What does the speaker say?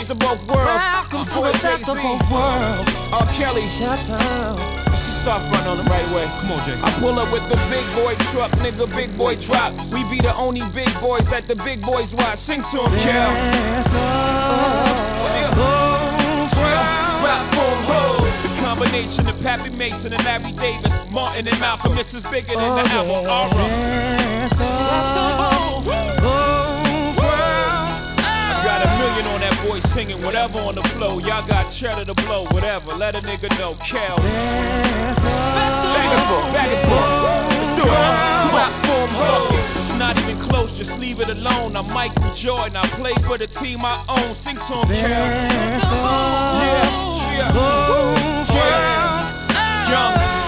best of both worlds. Welcome to the best of both worlds. R. Kelly. Shout-town. Start frontin' on the right way. Come on, Jay. I pull up with the big boy truck, nigga, big boy drop. We be the only big boys that the big boys watch. Sing to him, Cal. Rap for ho. The combination of Pappy Mason and Larry Davis, Martin and Malcolm. This is bigger than the album Aura. I got $1 million on that boy singing whatever on the flow. Y'all got cheddar to blow, whatever. Let a nigga know, Cal. Back and forth. Let's do it. Rap form bucket. It's not even close, just leave it alone. I'm Michael Jordan. I play for the team I own. Sing to him, Cal. Yeah. Young.